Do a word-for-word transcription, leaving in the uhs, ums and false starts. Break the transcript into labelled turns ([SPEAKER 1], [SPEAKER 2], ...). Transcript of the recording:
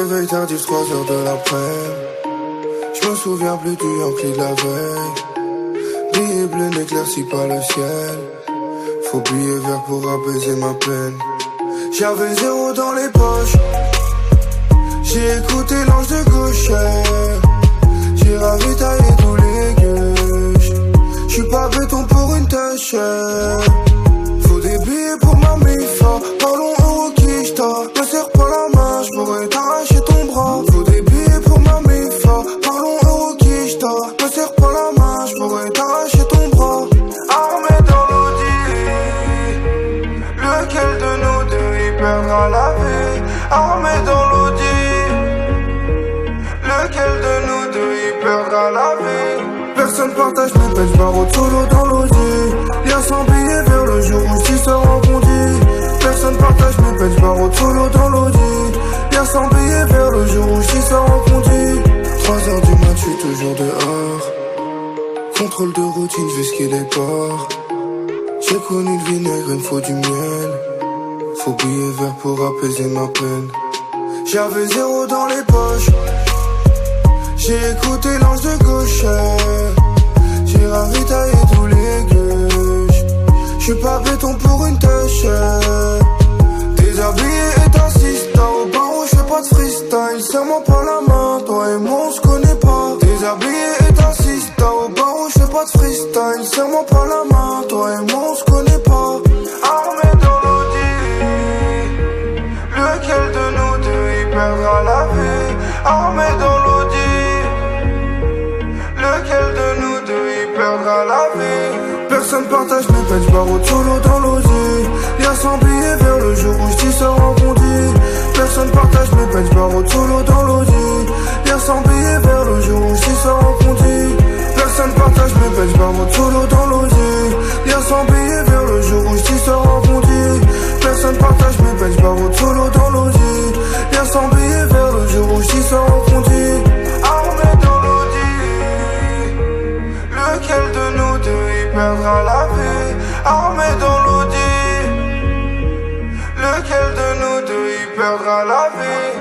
[SPEAKER 1] Réveil tardif, trois heures de l'après-midi. Je me souviens plus du Yankee de la veille. Billet bleu n'éclaircit pas le ciel. Faut billet vert pour apaiser ma peine. J'avais zéro dans les poches. J'ai écouté l'ange de gauche. J'ai ravitaillé tous les gueuches. J'suis pas béton pour une tâche. Faut des billets pour ma mifa. Parlons euro quicheta. Me serre pas la main, j'pourrais t'arracher ton bras. Faut des billets pour ma mifa. Parlons euro quicheta. Me serre pas la main, j'pourrais t'arracher ton bras. Armé dans l'audi. Lequel de nous deux y perdra la vie? Armé dans l'audi. Lequel de nous deux y perdra la vie? Personne partage mes peines, j'barre solo dans l'audi. Y'a cent billets vers le jour où j'y sors en condi. Personne partage mes peines, j'barre solo dans l'audi. Y'a cent billets vers le jour où j'y sors en condi. Trois heures du mat, j'suis toujours dehors. Contrôle de routine, j'vais skier les ports. J'ai connu le vinaigre, il me faut du miel. Faut billets verts pour apaiser ma peine. J'avais zéro dans les poches. J'ai écouté l'ange de gauche. J'ai ravitaillé tous les gueuches. J'suis pas béton pour une tâche. Déshabillé et t'assistes. Au barreau j'fais pas de freestyle. Serre-moi pas la main, toi et moi on se connaît pas. Déshabillé et t'assistes. Au barreau j'fais pas de freestyle. Serre-moi pas la main, toi et moi on se connaît pas. Armé dans l'audi. Lequel de nous deux y perdra la vie? Armé dans l'audi. Lequel de nous deux y perdra la vie? Personne partage mes peines, j'barre solo dans l'audi. Y'a cent billets vers le jour où j'y sors en condi. Personne partage mes peines, j'barre solo dans l'audi. Y'a cent billets vers le jour où j'y sors en condi. Personne partage mes peines, j'barre solo dans l'audi. Y'a cent billets vers le jour où j'y sors en condi. Personne partage mes peines, j'barre solo dans l'audi. Y'a cent billets vers le jour où j'y sors en condi. Armé dans l'audi. Lequel de nous deux y perdra la vie? Armé dans l'audi. Lequel de nous deux y perdra la vie?